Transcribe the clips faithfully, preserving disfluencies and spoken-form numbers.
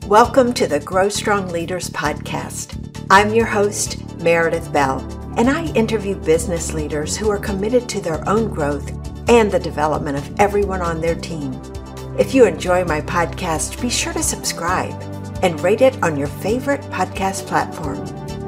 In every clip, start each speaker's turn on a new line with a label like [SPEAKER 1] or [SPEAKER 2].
[SPEAKER 1] Welcome to the Grow Strong Leaders podcast. I'm your host, Meredith Bell, and I interview business leaders who are committed to their own growth and the development of everyone on their team. If you enjoy my podcast, be sure to subscribe and rate it on your favorite podcast platform.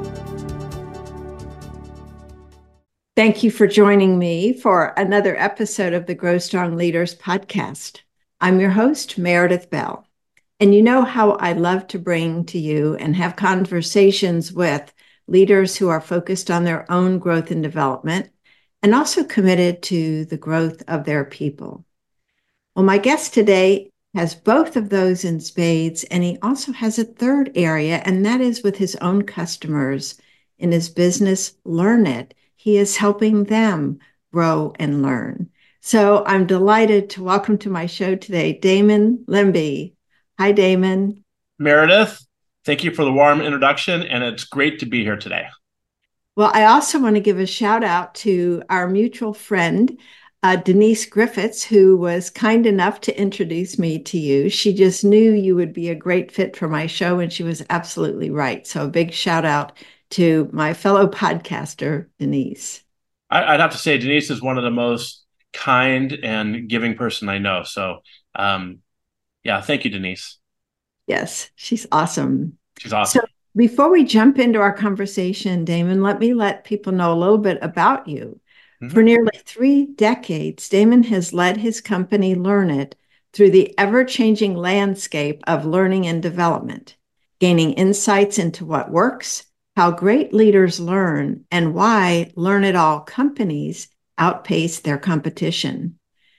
[SPEAKER 1] Thank you for joining me for another episode of the Grow Strong Leaders podcast. I'm your host, Meredith Bell. And you know how I love to bring to you and have conversations with leaders who are focused on their own growth and development and also committed to the growth of their people. Well, my guest today has both of those in spades, and he also has a third area, and that is with his own customers in his business, Learn It. He is helping them grow and learn. So I'm delighted to welcome to my show today, Damon Lemby. Hi, Damon.
[SPEAKER 2] Meredith, thank you for the warm introduction, and it's great to be here today.
[SPEAKER 1] Well, I also want to give a shout out to our mutual friend, uh, Denise Griffiths, who was kind enough to introduce me to you. She just knew you would be a great fit for my show, and she was absolutely right. So a big shout out to my fellow podcaster, Denise.
[SPEAKER 2] I'd have to say Denise is one of the most kind and giving person I know. So, um, yeah, thank you, Denise.
[SPEAKER 1] Yes, she's awesome.
[SPEAKER 2] She's awesome.
[SPEAKER 1] So before we jump into our conversation, Damon, let me let people know a little bit about you. Mm-hmm. For nearly three decades, Damon has led his company, Learn It, through the ever-changing landscape of learning and development, gaining insights into what works, how great leaders learn, and why Learn It All companies outpace their competition.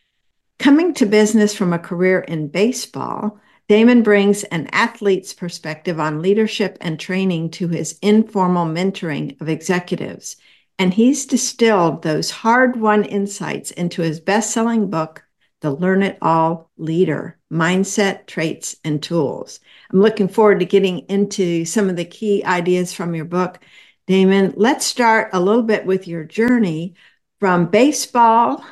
[SPEAKER 1] Coming to business from a career in baseball, Damon brings an athlete's perspective on leadership and training to his informal mentoring of executives, and he's distilled those hard-won insights into his best-selling book, The Learn It All Leader: Mindset, Traits, and Tools. I'm looking forward to getting into some of the key ideas from your book. Damon, let's start a little bit with your journey from baseball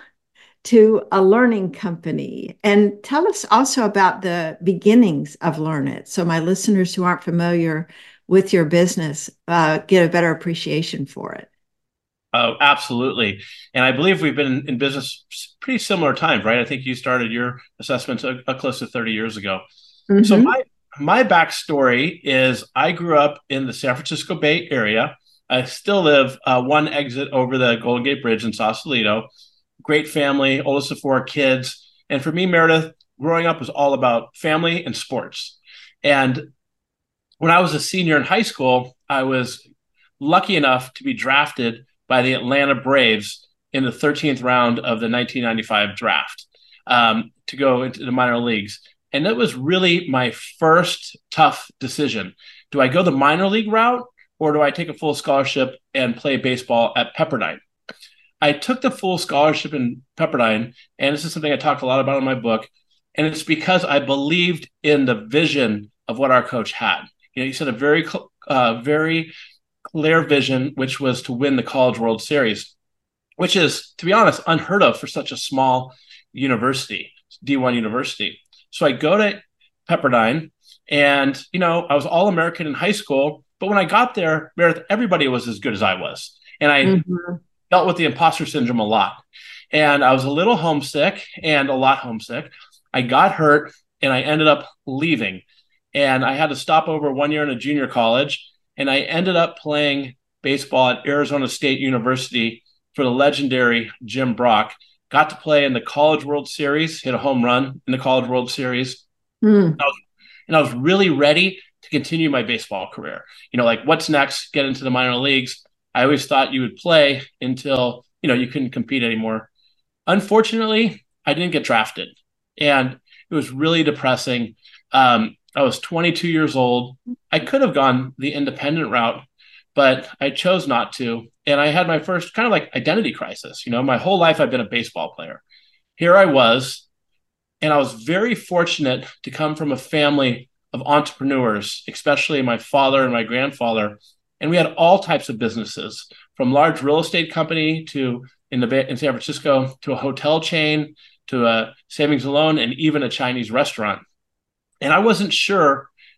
[SPEAKER 1] to a learning company. And tell us also about the beginnings of Learn It, so my listeners who aren't familiar with your business uh, get a better appreciation for it.
[SPEAKER 2] Oh, absolutely. And I believe we've been in business pretty similar times, right? I think you started your assessment a, a close to thirty years ago. Mm-hmm. So my, my backstory is I grew up in the San Francisco Bay Area. I still live uh, one exit over the Golden Gate Bridge in Sausalito. Great family, oldest of four kids. And for me, Meredith, growing up was all about family and sports. And when I was a senior in high school, I was lucky enough to be drafted by the Atlanta Braves in the thirteenth round of the nineteen ninety-five draft um, to go into the minor leagues. And that was really my first tough decision. Do I go the minor league route, or do I take a full scholarship and play baseball at Pepperdine? I took the full scholarship in Pepperdine, and this is something I talked a lot about in my book, and it's because I believed in the vision of what our coach had. You know, he said a very, uh, very clear vision, which was to win the College World Series, which is, to be honest, unheard of for such a small university, D one university. So I go to Pepperdine, and, you know, I was All-American in high school, but when I got there, Meredith, everybody was as good as I was. And I mm-hmm. dealt with the imposter syndrome a lot. And I was a little homesick and a lot homesick. I got hurt and I ended up leaving. And I had to stop over one year in a junior college. And I ended up playing baseball at Arizona State University for the legendary Jim Brock. Got to play in the College World Series, hit a home run in the College World Series. Mm. And, I was, and I was really ready to continue my baseball career. You know, like what's next? Get into the minor leagues. I always thought you would play until, you know, you couldn't compete anymore. Unfortunately, I didn't get drafted, and it was really depressing. Um, I was twenty-two years old. I could have gone the independent route, but I chose not to. And I had my first kind of like identity crisis. You know, my whole life I've been a baseball player. Here I was, and I was very fortunate to come from a family of entrepreneurs, especially my father and my grandfather. And we had all types of businesses, from large real estate company to in the in San Francisco to a hotel chain to a savings and loan and even a Chinese restaurant. And I wasn't sure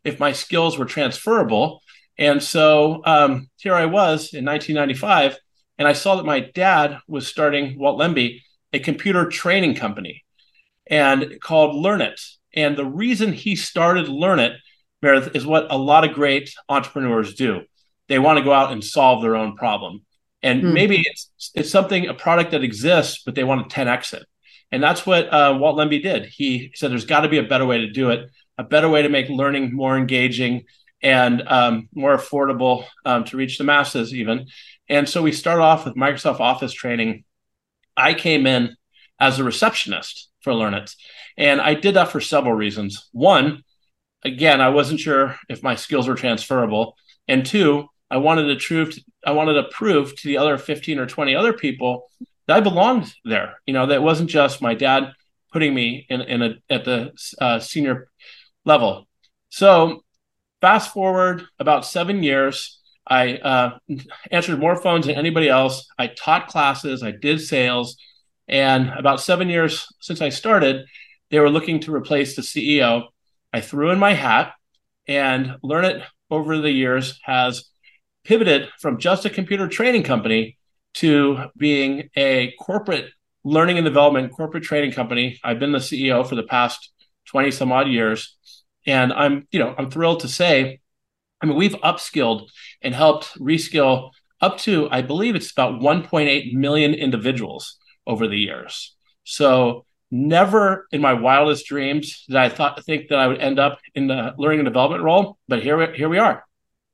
[SPEAKER 2] if my skills were transferable. And so um, here I was in nineteen ninety-five, and I saw that my dad was starting Walt Lemby, a computer training company, and called Learnit. And the reason he started Learnit, Meredith, is what a lot of great entrepreneurs do. They want to go out and solve their own problem. And mm. maybe it's it's something, a product that exists, but they want to ten X it. And that's what uh, Walt Lemby did. He said, there's got to be a better way to do it, a better way to make learning more engaging and um, more affordable um, to reach the masses even. And so we started off with Microsoft Office training. I came in as a receptionist for Learnit. And I did that for several reasons. One, again, I wasn't sure if my skills were transferable. And two, I wanted to prove, I wanted to prove to the other fifteen or twenty other people that I belonged there. You know, that wasn't just my dad putting me in, in a, at the uh, senior level. So fast forward about seven years, I uh, answered more phones than anybody else. I taught classes, I did sales. And about seven years since I started, they were looking to replace the C E O. I threw in my hat, and Learnit over the years has pivoted from just a computer training company to being a corporate learning and development corporate training company. I've been the C E O for the past twenty some odd years. And I'm, you know, I'm thrilled to say, I mean, we've upskilled and helped reskill up to, I believe it's about one point eight million individuals over the years. So never in my wildest dreams did I thought think that I would end up in the learning and development role, but here we, here we are.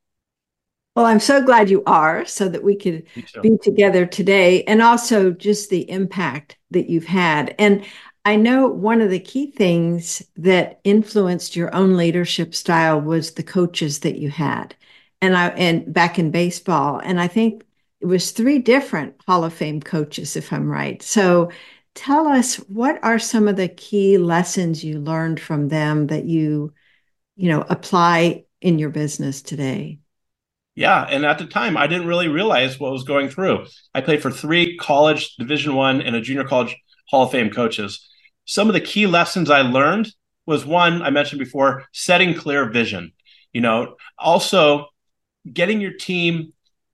[SPEAKER 1] Well, I'm so glad you are, so that we could be together today, and also just the impact that you've had. And I know one of the key things that influenced your own leadership style was the coaches that you had, and I and back in baseball. And I think it was three different Hall of Fame coaches, if I'm right. So tell us, what are some of the key lessons you learned from them that you, you know, apply in your business today?
[SPEAKER 2] Yeah. And at the time, I didn't really realize what was going through. I played for three college Division One and a junior college Hall of Fame coaches. Some of the key lessons I learned was, one, I mentioned before, setting clear vision. You know, also getting your team,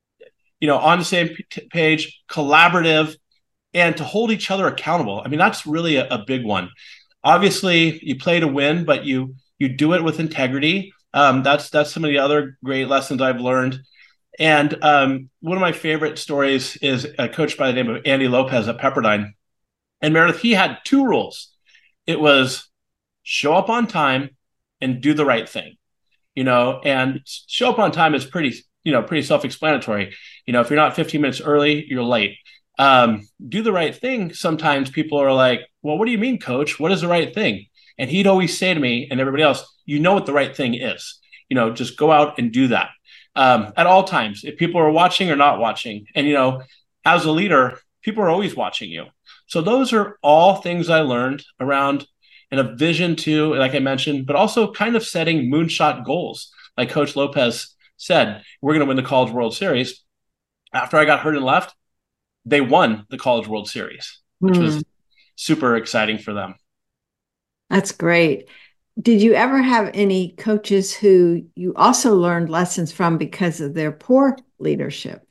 [SPEAKER 2] you know, on the same p- page, collaborative, and to hold each other accountable. I mean, that's really a, a big one. Obviously, you play to win, but you you do it with integrity. Um, that's that's some of the other great lessons I've learned. And um, one of my favorite stories is a coach by the name of Andy Lopez at Pepperdine. And Meredith, he had two rules. It was show up on time and do the right thing. You know, and show up on time is pretty, you know, pretty self-explanatory. You know, if you're not fifteen minutes early, you're late. Um, do the right thing. Sometimes people are like, well, what do you mean, coach? What is the right thing? And he'd always say to me and everybody else, you know what the right thing is. You know, just go out and do that um, at all times, if people are watching or not watching. And, you know, as a leader, people are always watching you. So those are all things I learned around, and a vision too, like I mentioned, but also kind of setting moonshot goals. Like Coach Lopez said, we're going to win the College World Series. After I got hurt and left, they won the College World Series, which mm. was super exciting for them.
[SPEAKER 1] That's great. Did you ever have any coaches who you also learned lessons from because of their poor leadership?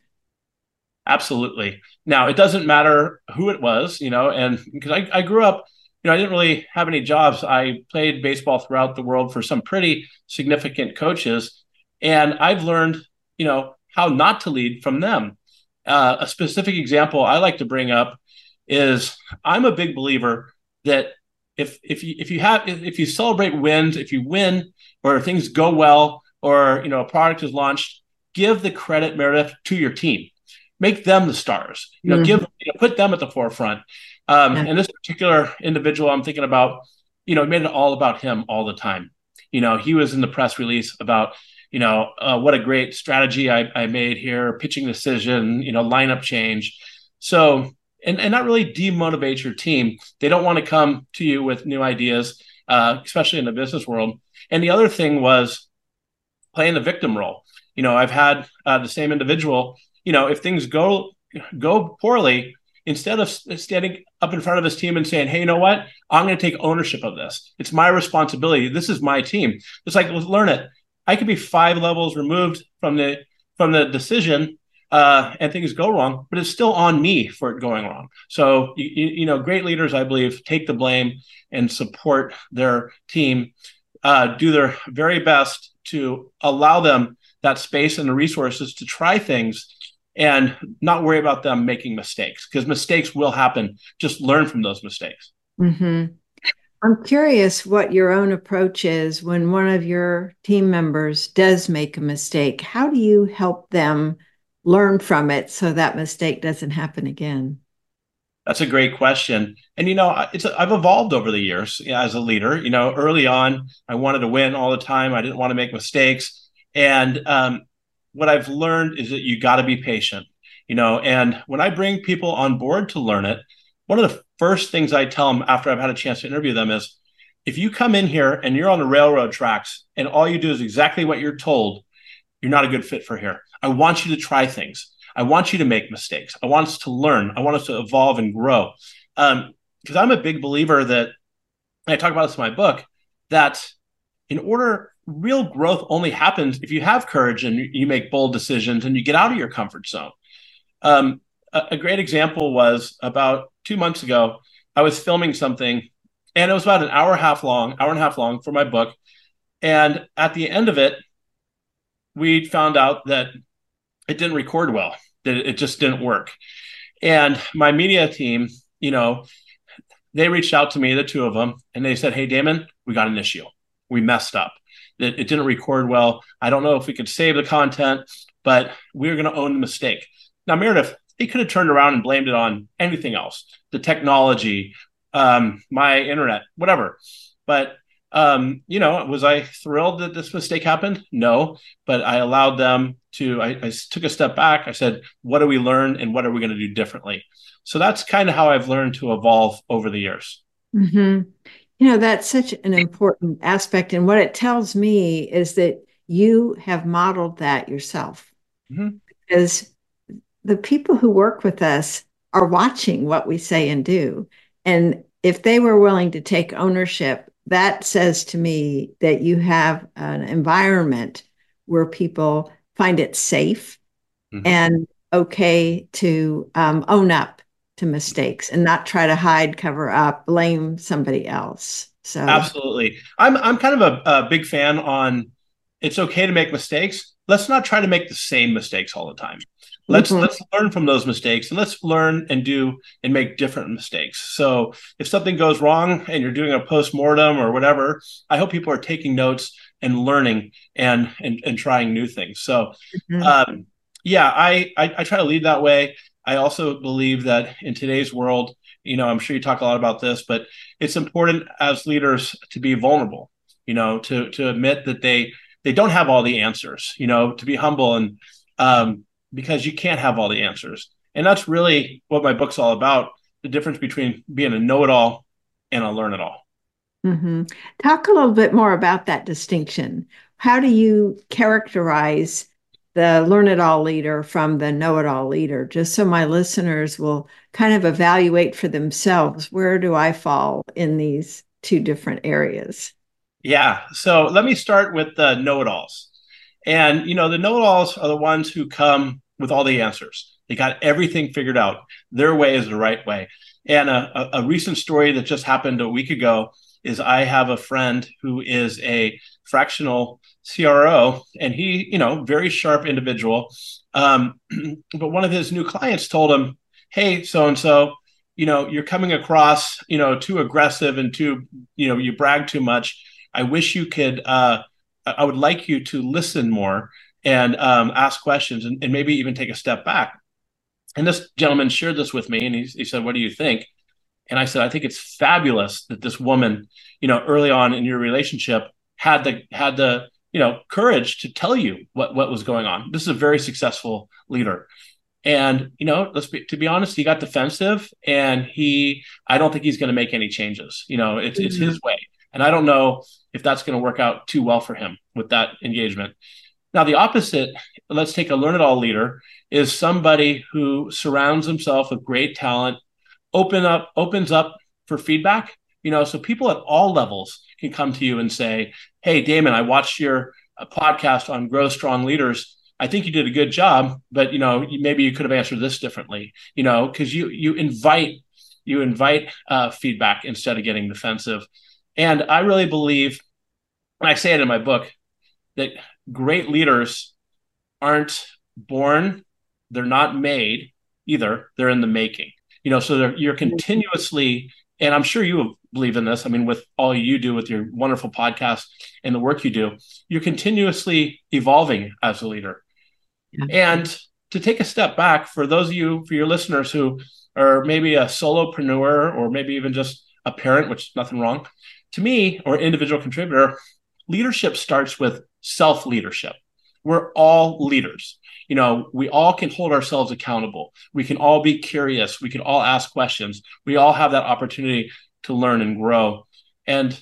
[SPEAKER 2] Absolutely. Now, it doesn't matter who it was, you know, and because I, I grew up, you know, I didn't really have any jobs. I played baseball throughout the world for some pretty significant coaches, and I've learned, you know, how not to lead from them. Uh, a specific example I like to bring up is, I'm a big believer that if if you if you have if, if you celebrate wins, if you win or things go well, or you know a product is launched, give the credit, Meredith, to your team. Make them the stars. You know, mm-hmm. give you know, put them at the forefront. Um, yeah. And this particular individual I'm thinking about, you know, made it all about him all the time. You know, he was in the press release about, you know, uh, what a great strategy I, I made here, pitching decision, you know, lineup change. So, and, and not really demotivate your team. They don't want to come to you with new ideas, uh, especially in the business world. And the other thing was playing the victim role. You know, I've had uh, the same individual, you know, if things go go poorly, instead of standing up in front of his team and saying, hey, you know what? I'm going to take ownership of this. It's my responsibility. This is my team. It's like, let's learn it. I could be five levels removed from the from the decision uh, and things go wrong, but it's still on me for it going wrong. So, you, you know, great leaders, I believe, take the blame and support their team, uh, do their very best to allow them that space and the resources to try things and not worry about them making mistakes, because mistakes will happen. Just learn from those mistakes.
[SPEAKER 1] Mm-hmm. I'm curious what your own approach is when one of your team members does make a mistake. How do you help them learn from it so that mistake doesn't happen again?
[SPEAKER 2] That's a great question. And, you know, it's I've evolved over the years as a leader. You know, early on, I wanted to win all the time. I didn't want to make mistakes. And um, what I've learned is that you got to be patient, you know, and when I bring people on board to learn it, one of the first things I tell them after I've had a chance to interview them is, if you come in here and you're on the railroad tracks and all you do is exactly what you're told, you're not a good fit for here. I want you to try things. I want you to make mistakes. I want us to learn. I want us to evolve and grow. Um, because I'm a big believer that, and I talk about this in my book, that in order, real growth only happens if you have courage and you make bold decisions and you get out of your comfort zone. Um, a, a great example was about two months ago, I was filming something and it was about an hour and a half long, hour and a half long for my book. And at the end of it, we found out that it didn't record well, that it just didn't work. And my media team, you know, they reached out to me, the two of them, and they said, hey, Damon, we got an issue. We messed up. It, it didn't record well. I don't know if we could save the content, but we're going to own the mistake. Now, Meredith, they could have turned around and blamed it on anything else, the technology, um, my internet, whatever. But, um, you know, was I thrilled that this mistake happened? No, but I allowed them to, I, I took a step back. I said, what do we learn and what are we going to do differently? So that's kind of how I've learned to evolve over the years.
[SPEAKER 1] Mm-hmm. You know, that's such an important aspect. And what it tells me is that you have modeled that yourself. Mm-hmm. Because the people who work with us are watching what we say and do. And if they were willing to take ownership, that says to me that you have an environment where people find it safe mm-hmm. and okay to um, own up to mistakes and not try to hide, cover up, blame somebody else. So
[SPEAKER 2] absolutely. I'm I'm kind of a, a big fan on it's okay to make mistakes. Let's not try to make the same mistakes all the time. Let's mm-hmm. let's learn from those mistakes and let's learn and do and make different mistakes. So if something goes wrong and you're doing a post-mortem or whatever, I hope people are taking notes and learning and and, and trying new things. So mm-hmm. um, yeah, I, I I try to lead that way. I also believe that in today's world, you know, I'm sure you talk a lot about this, but it's important as leaders to be vulnerable, you know, to to admit that they they don't have all the answers, you know, to be humble and um, because you can't have all the answers. And that's really what my book's all about, the difference between being a know-it-all and a learn-it-all.
[SPEAKER 1] Mm-hmm. Talk a little bit more about that distinction. How do you characterize the learn-it-all leader from the know-it-all leader, just so my listeners will kind of evaluate for themselves, where do I fall in these two different areas?
[SPEAKER 2] Yeah. So let me start with the know-it-alls. And, you know, the know-it-alls are the ones who come with all the answers. They got everything figured out. Their way is the right way. And a, a, a recent story that just happened a week ago is I have a friend who is a fractional C R O, and he, you know, very sharp individual. Um, but one of his new clients told him, hey, so-and-so, you know, you're coming across, you know, too aggressive and too, you know, you brag too much. I wish you could, uh, I would like you to listen more and um, ask questions and, and maybe even take a step back. And this gentleman shared this with me and he, he said, what do you think? And I said, I think it's fabulous that this woman, you know, early on in your relationship had the, had the, you know, courage to tell you what, what was going on. This is a very successful leader. And, you know, let's be, to be honest, he got defensive and he, I don't think he's going to make any changes. You know, it's, mm-hmm. it's his way. And I don't know if that's going to work out too well for him with that engagement. Now, the opposite, let's take a learn it all leader, is somebody who surrounds himself with great talent, open up, opens up for feedback. You know, so people at all levels can come to you and say, "Hey, Damon, I watched your uh, podcast on Grow Strong Leaders. I think you did a good job, but you know, maybe you could have answered this differently." You know, because you you invite you invite uh, feedback instead of getting defensive. And I really believe, and I say it in my book, that great leaders aren't born, they're not made either, they're in the making. You know, so you're continuously, and I'm sure you believe in this, I mean, with all you do with your wonderful podcast and the work you do, you're continuously evolving as a leader. Yeah. And to take a step back, for those of you, for your listeners who are maybe a solopreneur or maybe even just a parent, which is nothing wrong, to me, or individual contributor, leadership starts with self-leadership. We're all leaders. You know, we all can hold ourselves accountable. We can all be curious. We can all ask questions. We all have that opportunity to learn and grow. And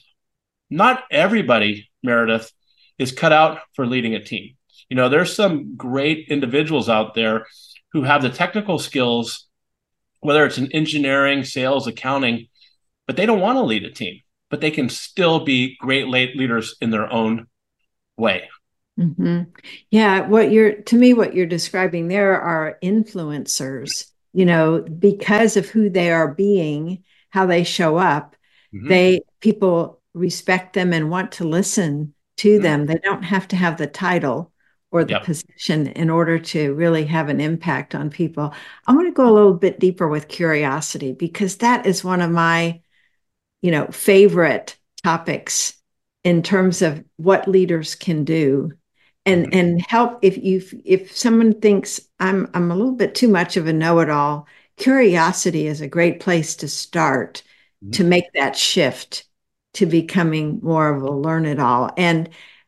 [SPEAKER 2] not everybody, Meredith, is cut out for leading a team. You know, there's some great individuals out there who have the technical skills, whether it's in engineering, sales, accounting, but they don't want to lead a team, but they can still be great leaders in their own way.
[SPEAKER 1] Mm-hmm. Yeah, what you're to me, what you're describing there are influencers, you know, because of who they are being, how they show up, mm-hmm. they people respect them and want to listen to mm-hmm. them. They don't have to have the title or the yep. position in order to really have an impact on people. I want to go a little bit deeper with curiosity, because that is one of my, you know, favorite topics in terms of what leaders can do. And mm-hmm. and help if you if someone thinks I'm I'm a little bit too much of a know-it-all, curiosity is a great place to start mm-hmm. to make that shift to becoming more of a learn-it-all. And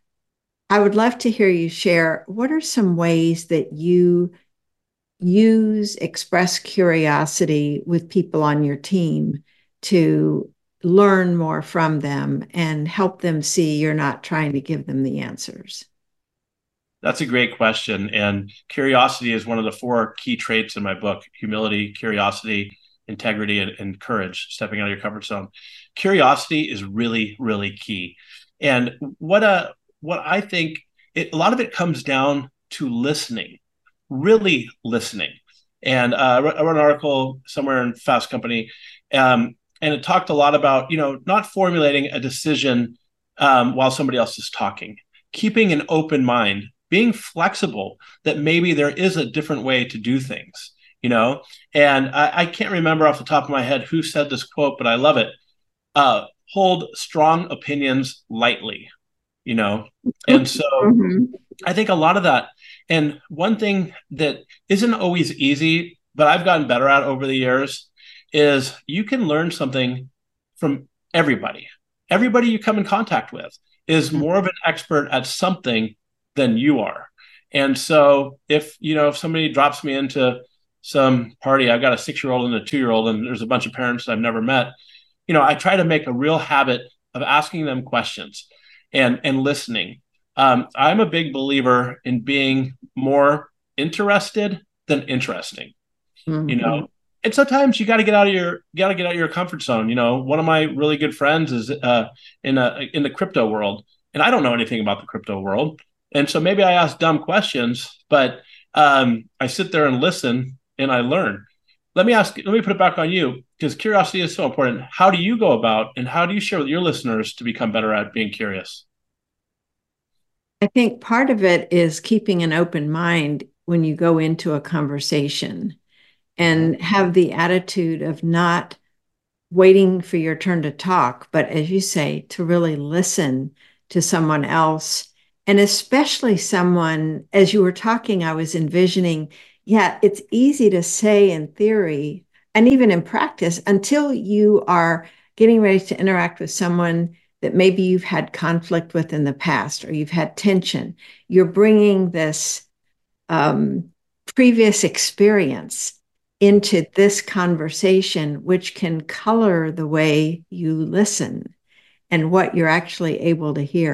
[SPEAKER 1] I would love to hear you share, what are some ways that you use express curiosity with people on your team to learn more from them and help them see you're not trying to give them the answers?
[SPEAKER 2] That's a great question. And curiosity is one of the four key traits in my book: humility, curiosity, integrity, and, and courage, stepping out of your comfort zone. Curiosity is really, really key. And what a, what I think, it, a lot of it comes down to listening, really listening. And uh, I wrote an article somewhere in Fast Company, um, and it talked a lot about, you know, not formulating a decision um, while somebody else is talking, keeping an open mind, being flexible that maybe there is a different way to do things, you know? And I, I can't remember off the top of my head who said this quote, but I love it. Uh, hold strong opinions lightly, you know? And so mm-hmm. I think a lot of that, and one thing that isn't always easy, but I've gotten better at over the years, is you can learn something from everybody. Everybody you come in contact with is more of an expert at something than you are. And so if, you know, if somebody drops me into some party, I've got a six-year-old and a two-year-old, and there's a bunch of parents I've never met, you know, I try to make a real habit of asking them questions and, and listening. Um, I'm a big believer in being more interested than interesting, mm-hmm. you know, and sometimes you got to get out of your, got to get out of your comfort zone. You know, one of my really good friends is uh, in a, in the crypto world, and I don't know anything about the crypto world. And so maybe I ask dumb questions, but um, I sit there and listen and I learn. Let me ask, let me put it back on you, because curiosity is so important. How do you go about, and how do you share with your listeners to become better at being curious?
[SPEAKER 1] I think part of it is keeping an open mind when you go into a conversation, and have the attitude of not waiting for your turn to talk, but as you say, to really listen to someone else. And especially someone, as you were talking, I was envisioning, yeah, it's easy to say in theory and even in practice until you are getting ready to interact with someone that maybe you've had conflict with in the past, or you've had tension. You're bringing this um, previous experience into this conversation, which can color the way you listen and what you're actually able to hear.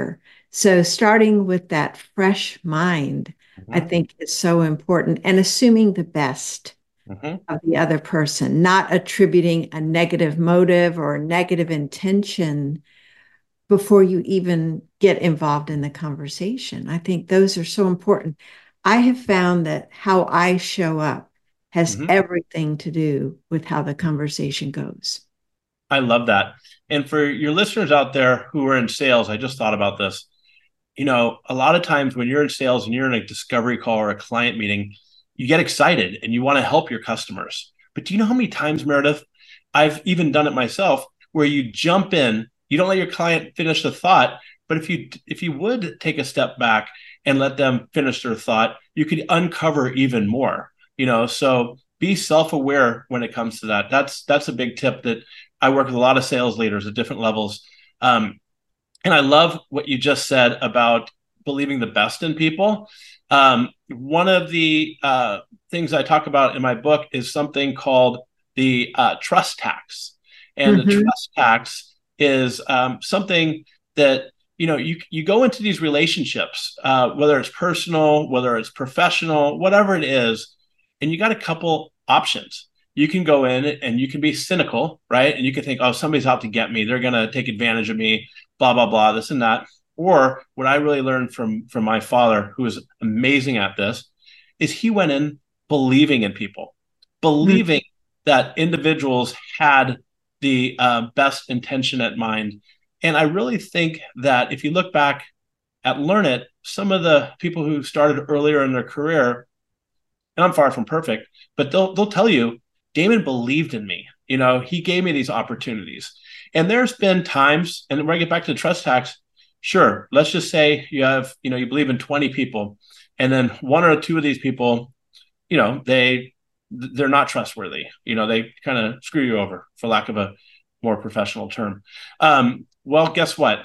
[SPEAKER 1] So starting with that fresh mind, I
[SPEAKER 2] Mm-hmm.
[SPEAKER 1] think is so important, and assuming the best
[SPEAKER 2] Mm-hmm.
[SPEAKER 1] of the other person, not attributing a negative motive or a negative intention before you even get involved in the conversation. I think those are so important. I have found that how I show up has
[SPEAKER 2] Mm-hmm.
[SPEAKER 1] everything to do with how the conversation goes.
[SPEAKER 2] I love that. And for your listeners out there who are in sales, I just thought about this. You know, a lot of times when you're in sales and you're in a discovery call or a client meeting, you get excited and you want to help your customers. But do you know how many times, Meredith, I've even done it myself, where you jump in, you don't let your client finish the thought, but if you if you would take a step back and let them finish their thought, you could uncover even more. You know, so be self-aware when it comes to that. That's that's a big tip that I work with a lot of sales leaders at different levels. Um, and I love what you just said about believing the best in people. Um, one of the uh, things I talk about in my book is something called the uh, trust tax. And the
[SPEAKER 1] Mm-hmm.
[SPEAKER 2] trust tax is um, something that you know you you go into these relationships, uh, whether it's personal, whether it's professional, whatever it is, and you got a couple options. You can go in and you can be cynical, right? And you can think, oh, somebody's out to get me. They're going to take advantage of me, blah, blah, blah, this and that. Or what I really learned from, from my father, who is amazing at this, is he went in believing in people, believing that individuals had the uh, best intention at mind. And I really think that if you look back at Learn It, some of the people who started earlier in their career, and I'm far from perfect, but they'll they'll tell you, Damon believed in me. You know, he gave me these opportunities. And there's been times, and when I get back to the trust tax, sure, let's just say you have, you know, you believe in twenty people, and then one or two of these people, you know, they they're not trustworthy. You know, they kind of screw you over, for lack of a more professional term. Um, well, guess what?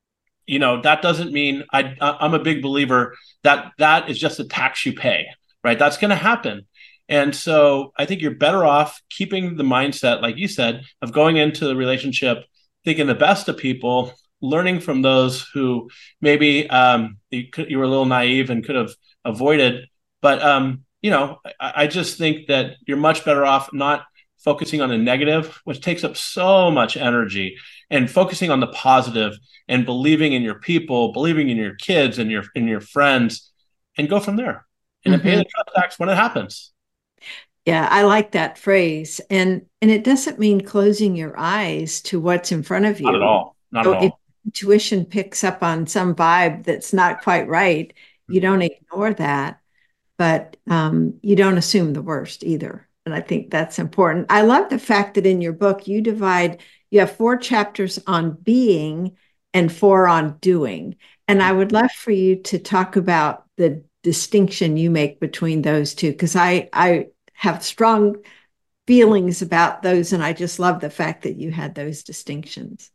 [SPEAKER 2] You know, that doesn't mean I, I'm a big believer that that is just a tax you pay, right? That's going to happen. And so I think you're better off keeping the mindset, like you said, of going into the relationship, thinking the best of people, learning from those who maybe um, you, could, you were a little naive and could have avoided. But, um, you know, I, I just think that you're much better off not focusing on the negative, which takes up so much energy, and focusing on the positive and believing in your people, believing in your kids and your in your friends, and go from there. And then pay
[SPEAKER 1] Mm-hmm.
[SPEAKER 2] the trust tax when it happens.
[SPEAKER 1] Yeah, I like that phrase. And and it doesn't mean closing your eyes to what's in front of
[SPEAKER 2] Not at
[SPEAKER 1] you.
[SPEAKER 2] all. Not
[SPEAKER 1] So
[SPEAKER 2] at
[SPEAKER 1] if
[SPEAKER 2] all.
[SPEAKER 1] intuition picks up on some vibe that's not quite right, you
[SPEAKER 2] Mhm.
[SPEAKER 1] don't ignore that, but um, you don't assume the worst either. And I think that's important. I love the fact that in your book you divide, you have four chapters on being and four on doing. And I would love for you to talk about the distinction you make between those two, because I I have strong feelings about those, and I just love the fact that you had those distinctions.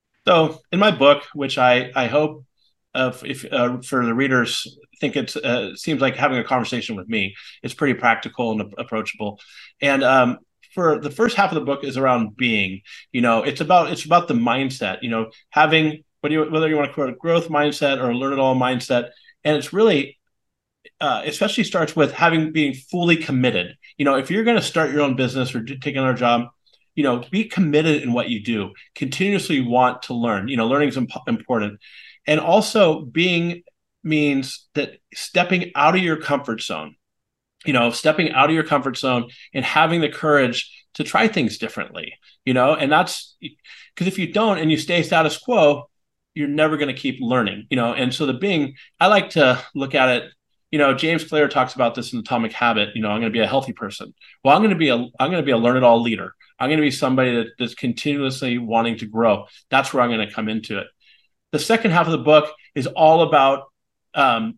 [SPEAKER 2] So in my book, which I I hope uh, if uh, for the readers think it's uh, seems like having a conversation with me, it's pretty practical and approachable. And um, for the first half of the book is around being. You know, it's about it's about the mindset. You know, having whether you, whether you want to call it a growth mindset or a learn it all mindset, and it's really uh, especially starts with having being fully committed. You know, if you're going to start your own business or take another job, you know, be committed in what you do. Continuously want to learn. You know, learning is imp- important, and also being means that stepping out of your comfort zone. You know, stepping out of your comfort zone and having the courage to try things differently. You know, and that's because if you don't and you stay status quo, you're never going to keep learning. You know, and so the being, I like to look at it, you know, James Clear talks about this in Atomic Habit. You know, I'm going to be a healthy person. Well, I'm going to be a I'm going to be a learn it all leader. I'm going to be somebody that, that's continuously wanting to grow. That's where I'm going to come into it. The second half of the book is all about um,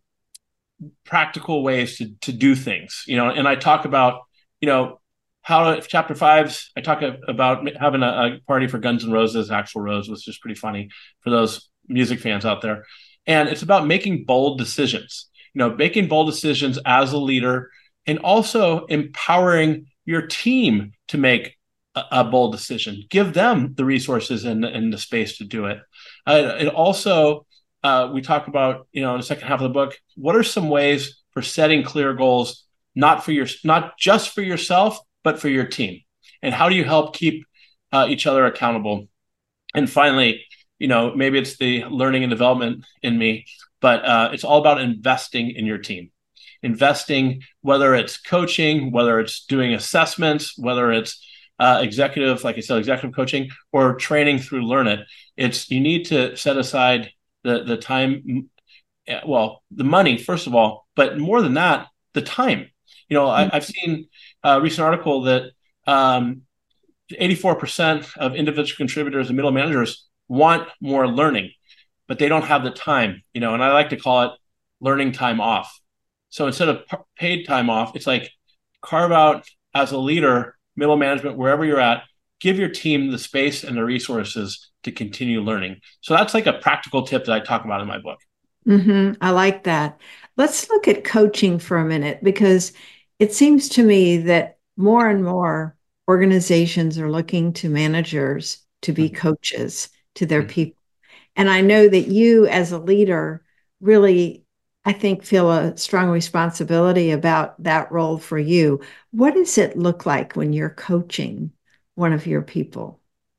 [SPEAKER 2] practical ways to to do things. You know, and I talk about you know how chapter five. I talk about having a, a party for Guns N' Roses, Axl Rose, which is pretty funny for those music fans out there. And it's about making bold decisions you know, making bold decisions as a leader and also empowering your team to make a, a bold decision. Give them the resources and, and the space to do it. Uh, it also uh, we talk about, you know, in the second half of the book, what are some ways for setting clear goals, not for your, not just for yourself, but for your team? And how do you help keep uh, each other accountable? And finally, you know, maybe it's the learning and development in me, but uh, it's all about investing in your team. Investing, whether it's coaching, whether it's doing assessments, whether it's uh, executive, like I said, executive coaching, or training through Learn It. It's, you need to set aside the the time, well, the money, first of all, but more than that, the time. You know, I, I've seen a recent article that um, eighty-four percent of individual contributors and middle managers want more learning, but they don't have the time, you know, and I like to call it learning time off. So instead of paid time off, it's like carve out, as a leader, middle management, wherever you're at, give your team the space and the resources to continue learning. So that's like a practical tip that I talk about in my book.
[SPEAKER 1] Mm-hmm. I like that. Let's look at coaching for a minute, because it seems to me that more and more organizations are looking to managers to be coaches to their people. And I know that you, as a leader, really, I think, feel a strong responsibility about that role for you. What does it look like when you're coaching one of your people?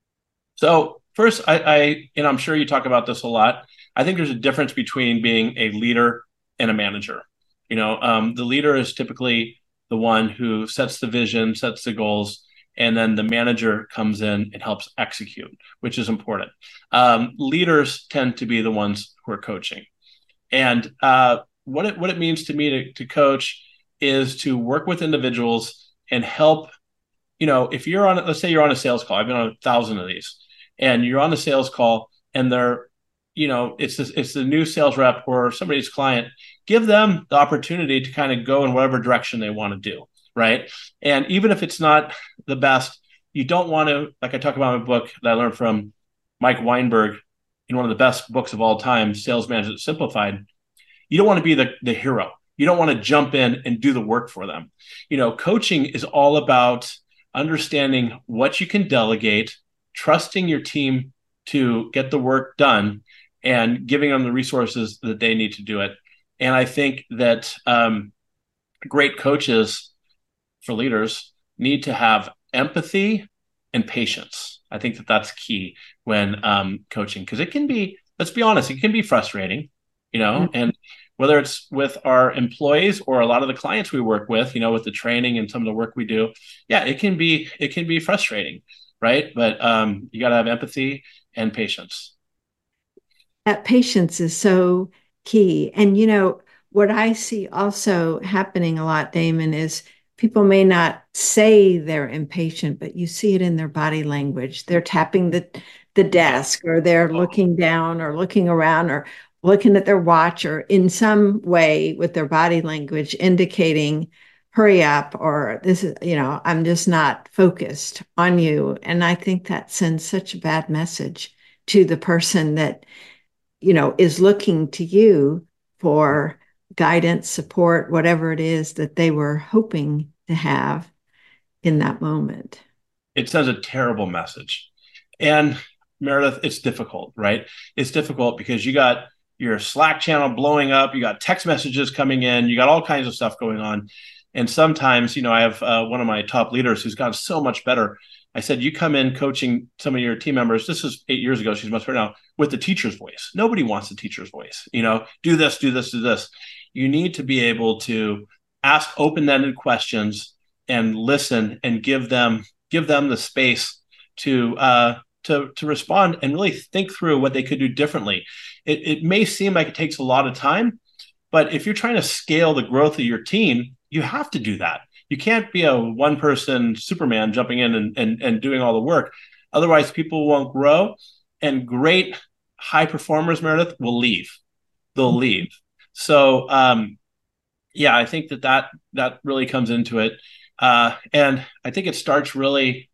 [SPEAKER 2] So first, I, I, and I'm sure you talk about this a lot, I think there's a difference between being a leader and a manager. You know, um, the leader is typically the one who sets the vision, sets the goals, and then the manager comes in and helps execute, which is important. Um, leaders tend to be the ones who are coaching. And uh, what it what it means to me to, to coach is to work with individuals and help. You know, if you're on, let's say you're on a sales call, I've been on a thousand of these, and you're on a sales call, and they're, you know, it's this, it's the new sales rep or somebody's client. Give them the opportunity to kind of go in whatever direction they want to do, right? And even if it's not the best, you don't want to, like I talk about in my book that I learned from Mike Weinberg in one of the best books of all time, Sales Management Simplified. You don't want to be the, the hero. You don't want to jump in and do the work for them. You know, coaching is all about understanding what you can delegate, trusting your team to get the work done, and giving them the resources that they need to do it. And I think that um, great coaches for leaders need to have empathy and patience. I think that that's key when um, coaching, because it can be, let's be honest, it can be frustrating, you know, mm-hmm. and whether it's with our employees or a lot of the clients we work with, you know, with the training and some of the work we do, yeah, it can be, it can be frustrating, right? But um, you got to have empathy and patience.
[SPEAKER 1] That patience is so key. And, you know, what I see also happening a lot, Damon, is people may not say they're impatient, but you see it in their body language. They're tapping the, the desk, or they're looking down or looking around or looking at their watch, or in some way with their body language indicating, hurry up, or this is, you know, I'm just not focused on you. And I think that sends such a bad message to the person that, you know, is looking to you for guidance, support, whatever it is that they were hoping to have in that moment.
[SPEAKER 2] It sends a terrible message. And Meredith, it's difficult, right? It's difficult because you got your Slack channel blowing up, you got text messages coming in, you got all kinds of stuff going on. And sometimes, you know, I have uh, one of my top leaders who's gotten so much better. I said, you come in coaching some of your team members. This is eight years ago. She's much better now, with the teacher's voice. Nobody wants the teacher's voice. You know, do this, do this, do this. You need to be able to ask open-ended questions and listen and give them give them the space to uh, to to respond and really think through what they could do differently. It, it may seem like it takes a lot of time, but if you're trying to scale the growth of your team, you have to do that. You can't be a one-person Superman jumping in and, and, and doing all the work. Otherwise, people won't grow. And great high performers, Meredith, will leave. They'll leave. So, um, yeah, I think that, that that really comes into it. Uh, and I think it starts really,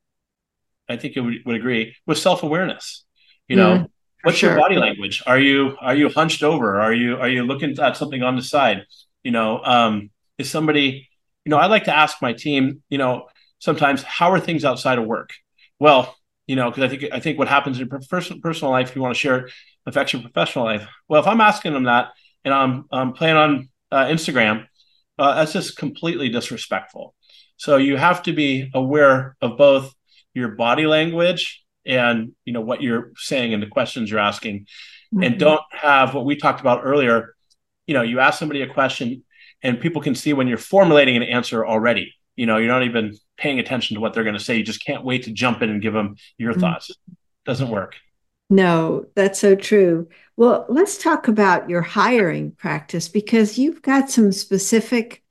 [SPEAKER 2] I think you would, would agree, with self-awareness. You know, mm, what's sure. your body language? Are you are you hunched over? Are you are you looking at something on the side? You know, um, is somebody... You know, I like to ask my team, you know, sometimes, how are things outside of work? Well, you know, because I think I think what happens in personal personal life, if you want to share it, affects your professional life? Well, if I'm asking them that and I'm, I'm playing on uh, Instagram, uh, that's just completely disrespectful. So you have to be aware of both your body language and, you know, what you're saying and the questions you're asking, mm-hmm. and don't have what we talked about earlier. You know, you ask somebody a question and people can see when you're formulating an answer already. You know, you're not even paying attention to what they're going to say. You just can't wait to jump in and give them your mm-hmm. thoughts. Doesn't work.
[SPEAKER 1] No, that's so true. Well, let's talk about your hiring practice, because you've got some specific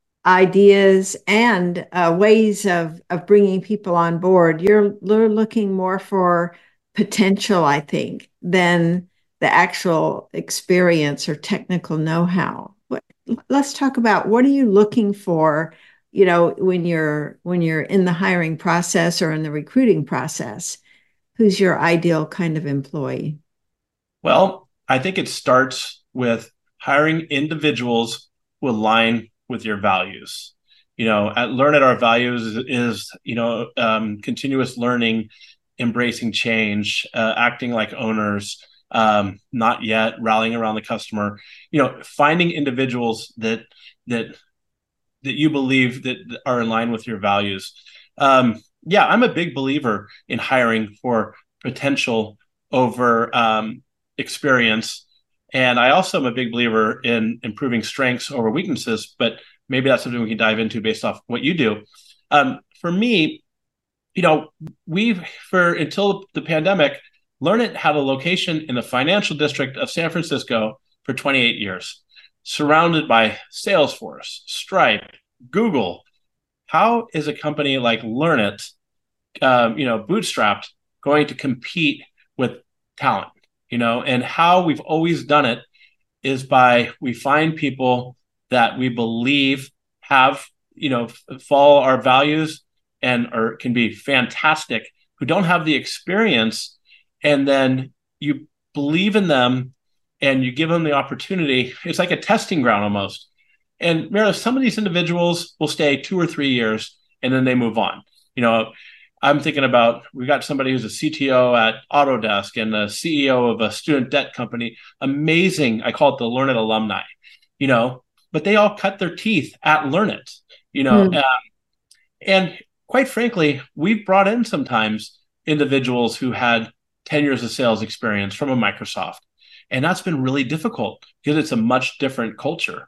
[SPEAKER 1] ideas and uh, ways of, of bringing people on board. You're, you're looking more for potential, I think, than the actual experience or technical know-how. What, let's talk about, what are you looking for, you know, when you're when you're in the hiring process or in the recruiting process? Who's your ideal kind of employee?
[SPEAKER 2] Well, I think it starts with hiring individuals who align with your values. You know, at Learn It, our values is, is you know, um, continuous learning, embracing change, uh, acting like owners, um, not yet, rallying around the customer. You know, finding individuals that that that you believe that are in line with your values. Um, yeah, I'm a big believer in hiring for potential over um, experience. And I also am a big believer in improving strengths over weaknesses, but maybe that's something we can dive into based off what you do. Um, for me, you know, we've, for until the pandemic, Learn It had a location in the financial district of San Francisco for twenty-eight years, surrounded by Salesforce, Stripe, Google. How is a company like Learn It, um, you know, bootstrapped, going to compete with talent? You know, and how we've always done it is by, we find people that we believe have, you know, follow our values and are can be fantastic, who don't have the experience, and then you believe in them and you give them the opportunity. It's like a testing ground almost. And Meredith, some of these individuals will stay two or three years and then they move on. You know, I'm thinking about, we got somebody who's a C T O at Autodesk and a C E O of a student debt company. Amazing. I call it the Learn It alumni, you know, but they all cut their teeth at Learn It, you know. Mm. Um, and quite frankly, we've brought in sometimes individuals who had ten years of sales experience from a Microsoft. And that's been really difficult because it's a much different culture.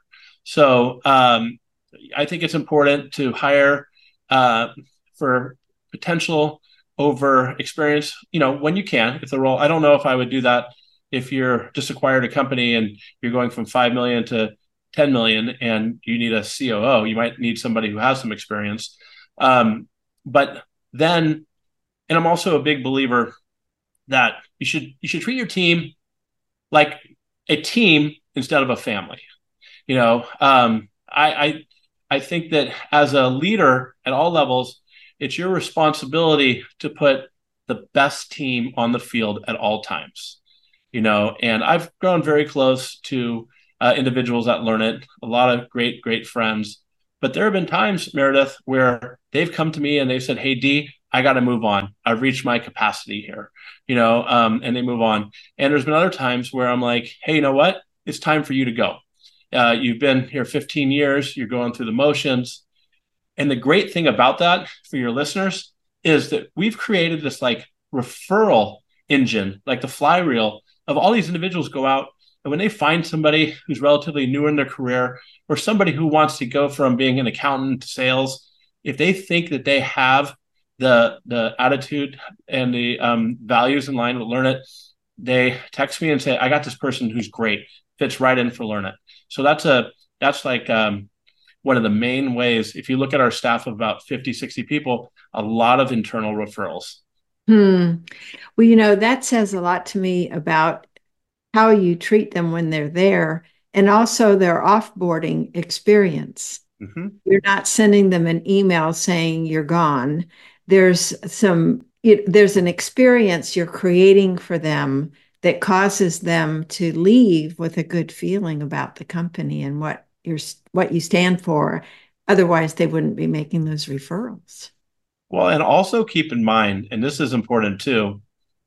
[SPEAKER 2] So um, I think it's important to hire uh, for potential over experience, you know, when you can, if the role. I don't know if I would do that if you're just acquired a company and you're going from five million to ten million and you need a C O O. You might need somebody who has some experience. Um, but then, and I'm also a big believer that you should you should treat your team like a team instead of a family. You know, um, I, I I think that as a leader at all levels, it's your responsibility to put the best team on the field at all times. You know, and I've grown very close to uh, individuals that Learn It, a lot of great, great friends. But there have been times, Meredith, where they've come to me and they've said, "Hey, D, I got to move on. I've reached my capacity here," you know, um, and they move on. And there's been other times where I'm like, "Hey, you know what? It's time for you to go. Uh, you've been here fifteen years. You're going through the motions." And the great thing about that for your listeners is that we've created this like referral engine, like the flywheel of all these individuals go out. And when they find somebody who's relatively new in their career, or somebody who wants to go from being an accountant to sales, if they think that they have the the attitude and the um, values in line with Learn It, they text me and say, "I got this person who's great, fits right in for Learn It." So that's a that's like um, one of the main ways. If you look at our staff of about fifty, sixty people, a lot of internal referrals.
[SPEAKER 1] Hmm. Well, you know, that says a lot to me about how you treat them when they're there, and also their offboarding experience. Mm-hmm. You're not sending them an email saying you're gone. There's some, it, there's an experience you're creating for them that causes them to leave with a good feeling about the company and what you're, what you stand for. Otherwise, they wouldn't be making those referrals.
[SPEAKER 2] Well, and also keep in mind, and this is important too,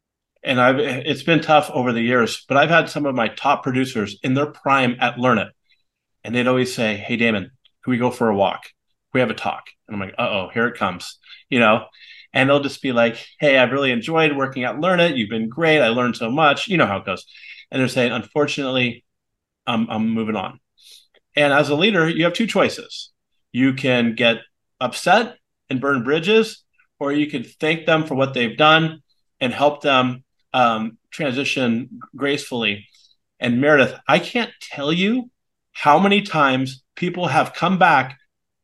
[SPEAKER 2] and I've it's been tough over the years, but I've had some of my top producers in their prime at Learn It, and they'd always say, "Hey, Damon, can we go for a walk? Can we have a talk?" And I'm like, "Uh oh, here it comes," you know. And they'll just be like, "Hey, I've really enjoyed working at Learn It. You've been great. I learned so much." You know how it goes. And they're saying, "Unfortunately, I'm I'm moving on." And as a leader, you have two choices. You can get upset and burn bridges, or you can thank them for what they've done and help them um, transition gracefully. And Meredith, I can't tell you how many times people have come back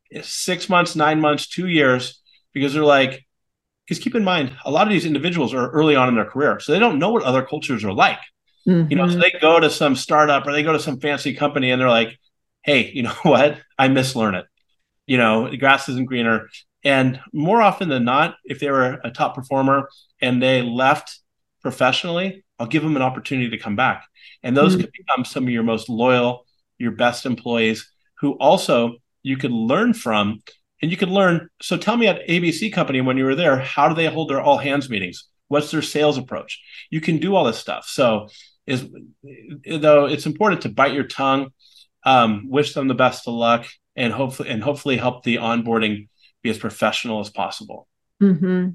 [SPEAKER 2] six months, nine months, two years, because they're like, because keep in mind, a lot of these individuals are early on in their career, so they don't know what other cultures are like. Mm-hmm. You know, so they go to some startup or they go to some fancy company and they're like, hey, you know what? I miss Learn It. You know, the grass isn't greener. And more often than not, if they were a top performer and they left professionally, I'll give them an opportunity to come back. And those mm-hmm. could become some of your most loyal, your best employees who also you could learn from. And you could learn. So tell me at A B C Company when you were there, how do they hold their all hands meetings? What's their sales approach? You can do all this stuff. So is though it's important to bite your tongue, um, wish them the best of luck, and hopefully and hopefully help the onboarding be as professional as possible.
[SPEAKER 1] Mm-hmm.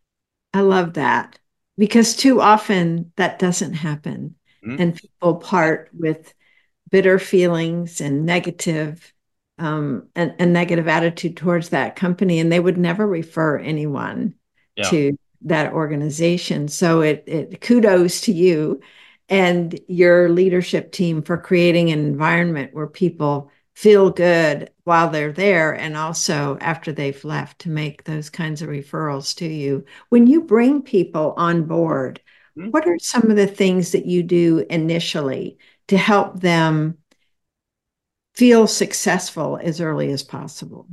[SPEAKER 1] I love that, because too often that doesn't happen, mm-hmm. and people part with bitter feelings and negative um, and a negative attitude towards that company, and they would never refer anyone yeah. to that organization. So it, it kudos to you and your leadership team for creating an environment where people feel good while they're there, and also after they've left, to make those kinds of referrals to you. When you bring people on board, mm-hmm. what are some of the things that you do initially to help them feel successful as early as possible?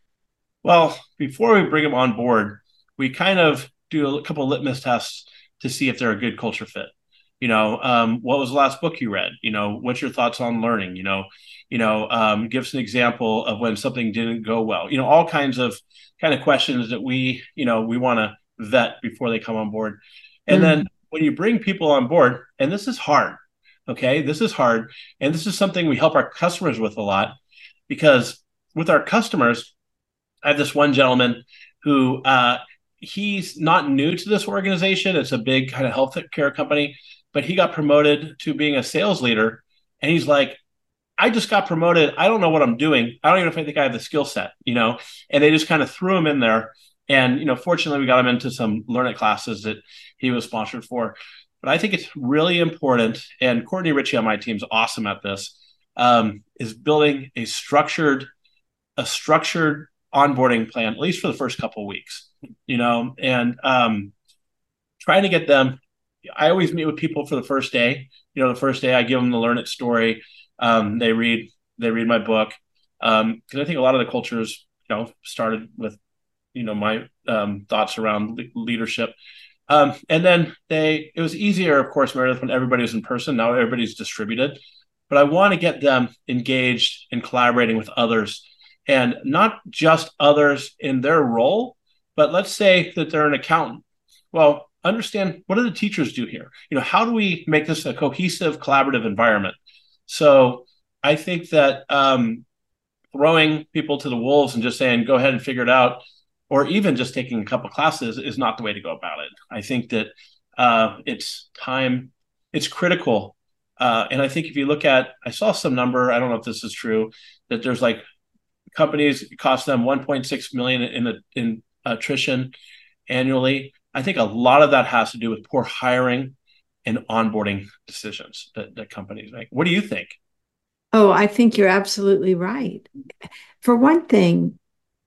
[SPEAKER 2] Well, before we bring them on board, we kind of do a couple of litmus tests to see if they're a good culture fit. You know, um, what was the last book you read? You know, what's your thoughts on learning? You know, you know, um, give us an example of when something didn't go well. You know, all kinds of kind of questions that we, you know, we want to vet before they come on board. And mm-hmm. then when you bring people on board, and this is hard, okay, this is hard, and this is something we help our customers with a lot, because with our customers, I have this one gentleman who uh, he's not new to this organization. It's a big kind of healthcare company, but he got promoted to being a sales leader. And he's like, I just got promoted. I don't know what I'm doing. I don't even know if I think I have the skill set, you know, and they just kind of threw him in there. And, you know, fortunately, we got him into some Learn It classes that he was sponsored for. But I think it's really important. And Courtney Ritchie on my team is awesome at this, um, is building a structured, a structured onboarding plan, at least for the first couple of weeks, you know, and um, trying to get them. I always meet with people for the first day. You know, the first day I give them the Learn It story. Um, they read, they read my book. Um, cause I think a lot of the cultures, you know, started with, you know, my um, thoughts around le- leadership. Um, and then they, it was easier, of course, Meredith, when everybody was in person. Now everybody's distributed, but I want to get them engaged in collaborating with others, and not just others in their role, but let's say that they're an accountant. Well, understand, what do the teachers do here? You know, how do we make this a cohesive, collaborative environment? So I think that um, throwing people to the wolves and just saying, go ahead and figure it out, or even just taking a couple classes, is not the way to go about it. I think that uh, it's time, it's critical. Uh, and I think if you look at, I saw some number, I don't know if this is true, that there's like companies, it costs them one point six million in, in, in attrition annually. I think a lot of that has to do with poor hiring and onboarding decisions that, that companies make. What do you think?
[SPEAKER 1] Oh, I think you're absolutely right. For one thing,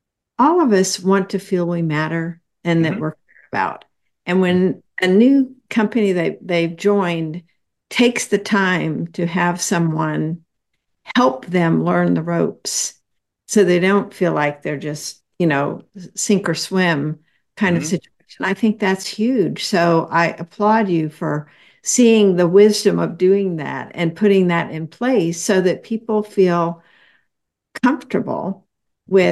[SPEAKER 1] all of us want to feel we matter and that mm-hmm. we're cared about. And when a new company they, they've joined takes the time to have someone help them learn the ropes so they don't feel like they're just, you know, sink or swim kind mm-hmm. of situation, I think that's huge. So I applaud you for seeing the wisdom of doing that and putting that in place so that people feel comfortable with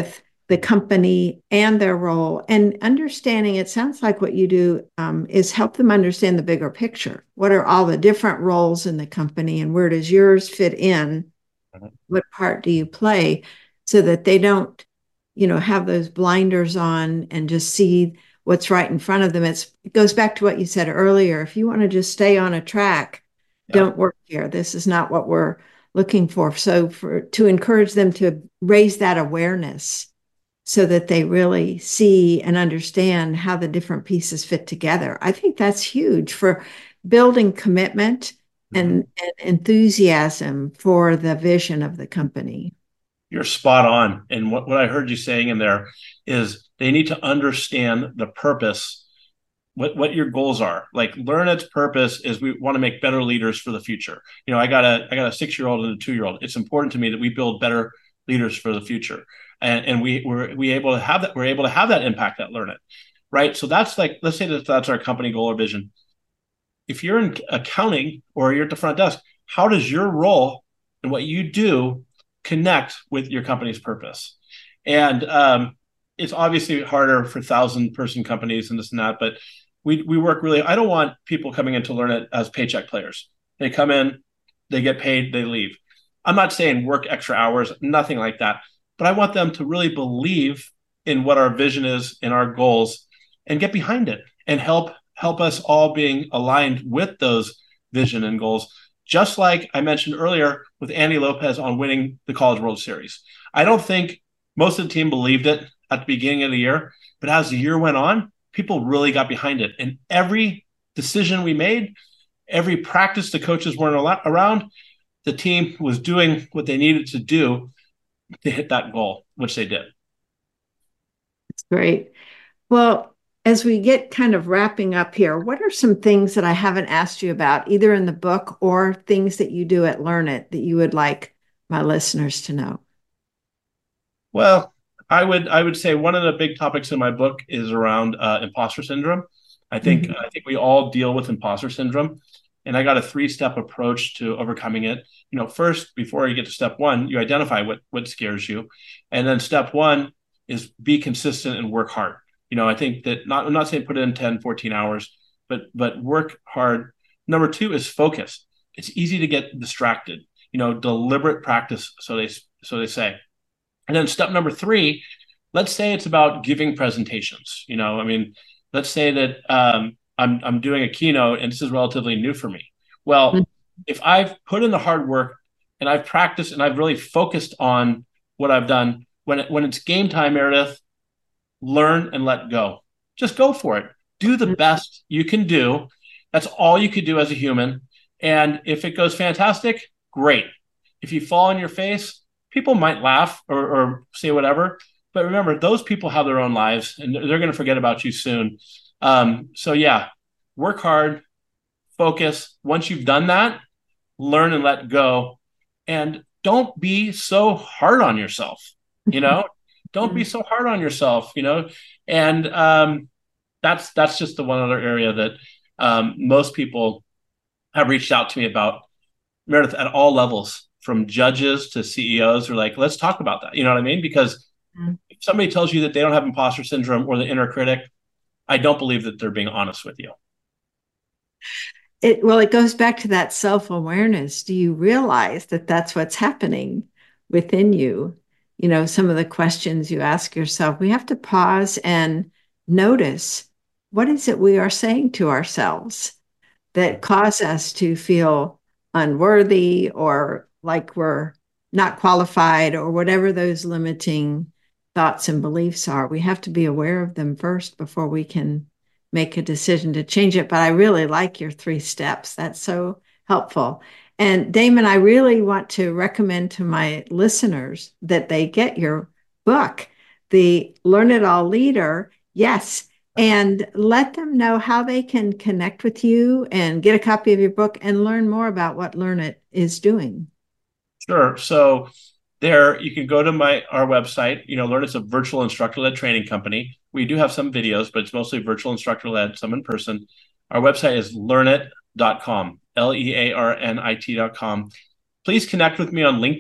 [SPEAKER 1] the company and their role, and understanding, it sounds like what you do um, is help them understand the bigger picture. What are all the different roles in the company, and where does yours fit in? Mm-hmm. What part do you play, so that they don't, you know, have those blinders on and just see what's right in front of them. It's, it goes back to what you said earlier. If you want to just stay on a track, yeah. don't work here. This is not what we're looking for. So for to encourage them to raise that awareness, so that they really see and understand how the different pieces fit together. I think that's huge for building commitment mm-hmm. and, and enthusiasm for the vision of the company.
[SPEAKER 2] You're spot on. And what, what I heard you saying in there is they need to understand the purpose, what, what your goals are. Like LearnIt's purpose is we want to make better leaders for the future. You know, I got a I got a six-year-old and a two-year-old. It's important to me that we build better leaders for the future. And, and we we're we able to have that, we're able to have that impact at LearnIt, right? So that's like, let's say that that's our company goal or vision. If you're in accounting or you're at the front desk, how does your role and what you do connect with your company's purpose? And um, it's obviously harder for thousand person companies and this and that, but we we work really, I don't want people coming in to LearnIt as paycheck players. They come in, they get paid, they leave. I'm not saying work extra hours, nothing like that. But I want them to really believe in what our vision is and our goals and get behind it and help help us all being aligned with those vision and goals. Just like I mentioned earlier with Andy Lopez on winning the College World Series. I don't think most of the team believed it at the beginning of the year, but as the year went on, people really got behind it. And every decision we made, every practice the coaches weren't around, the team was doing what they needed to do to hit that goal, which they did.
[SPEAKER 1] That's great. Well, as we get kind of wrapping up here, what are some things that I haven't asked you about, either in the book or things that you do at LearnIt, that you would like my listeners to know?
[SPEAKER 2] Well, I would I would say one of the big topics in my book is around uh, imposter syndrome. I think mm-hmm. I think we all deal with imposter syndrome. And I got a three-step approach to overcoming it. You know, first, before you get to step one, you identify what, what scares you. And then step one is be consistent and work hard. You know, I think that not, I'm not saying put in ten, fourteen hours, but, but work hard. Number two is focus. It's easy to get distracted, you know, deliberate practice. So they, so they say. And then step number three, let's say it's about giving presentations. You know, I mean, let's say that, um, I'm I'm doing a keynote and this is relatively new for me. Well, mm-hmm. if I've put in the hard work and I've practiced and I've really focused on what I've done, when it, when it's game time, Meredith, learn and let go. Just go for it. Do the mm-hmm. best you can do. That's all you could do as a human. And if it goes fantastic, great. If you fall on your face, people might laugh or, or say whatever. But remember, those people have their own lives and they're going to forget about you soon. Um, so yeah, work hard, focus. Once you've done that, learn and let go. And don't be so hard on yourself, you know, don't be so hard on yourself, you know, and um, that's, that's just the one other area that um, most people have reached out to me about, Meredith, at all levels, from judges to C E Os, are like, let's talk about that. You know what I mean? Because mm-hmm. if somebody tells you that they don't have imposter syndrome or the inner critic, I don't believe that they're being honest with you.
[SPEAKER 1] It, well, it goes back to that self-awareness. Do you realize that that's what's happening within you? You know, some of the questions you ask yourself, we have to pause and notice, what is it we are saying to ourselves that cause us to feel unworthy or like we're not qualified, or whatever those limiting thoughts and beliefs are. We have to be aware of them first before we can make a decision to change it. But I really like your three steps. That's so helpful. And Damon, I really want to recommend to my listeners that they get your book, The Learn It All Leader. Yes. And let them know how they can connect with you and get a copy of your book and learn more about what LearnIt is doing.
[SPEAKER 2] Sure. So there, you can go to my our website. You know, LearnIt's a virtual instructor-led training company. We do have some videos, but it's mostly virtual instructor-led, some in person. Our website is learn it dot com, L E A R N I T dot com. Please connect with me on LinkedIn.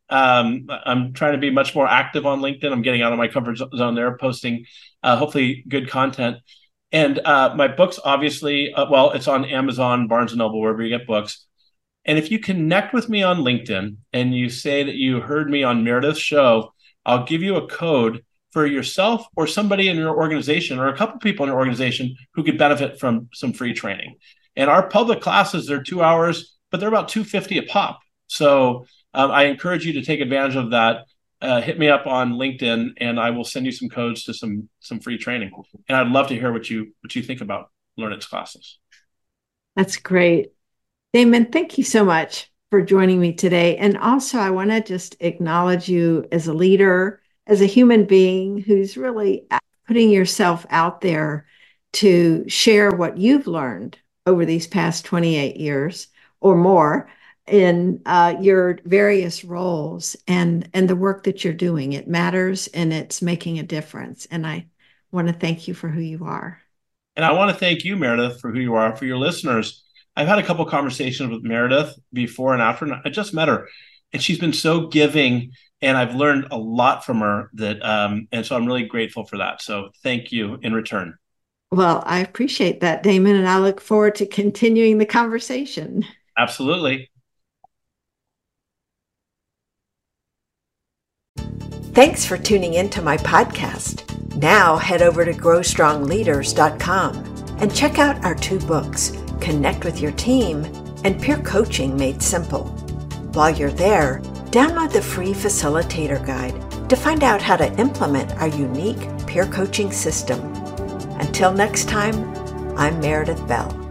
[SPEAKER 2] Um, I'm trying to be much more active on LinkedIn. I'm getting out of my comfort zone there, posting uh, hopefully good content. And uh, my books, obviously, uh, well, it's on Amazon, Barnes and Noble, wherever you get books. And if you connect with me on LinkedIn and you say that you heard me on Meredith's show, I'll give you a code for yourself or somebody in your organization or a couple people in your organization who could benefit from some free training. And our public classes, they're two hours, but they're about two hundred fifty dollars a pop. So um, I encourage you to take advantage of that. Uh, hit me up on LinkedIn and I will send you some codes to some some free training. And I'd love to hear what you what you think about Learnit's classes.
[SPEAKER 1] That's great. Damon, thank you so much for joining me today. And also, I want to just acknowledge you as a leader, as a human being who's really putting yourself out there to share what you've learned over these past twenty-eight years or more in uh, your various roles and, and the work that you're doing. It matters and it's making a difference. And I want to thank you for who you are.
[SPEAKER 2] And I want to thank you, Meredith, for who you are, for your listeners. I've had a couple conversations with Meredith before and after, and I just met her, and she's been so giving, and I've learned a lot from her. That, um, and so I'm really grateful for that. So thank you in return.
[SPEAKER 1] Well, I appreciate that, Damon, and I look forward to continuing the conversation.
[SPEAKER 2] Absolutely.
[SPEAKER 3] Thanks for tuning in to my podcast. Now head over to grow strong leaders dot com and check out our two books, Connect with Your Team and Peer Coaching Made Simple. While you're there, download the free Facilitator Guide to find out how to implement our unique peer coaching system. Until next time, I'm Meredith Bell.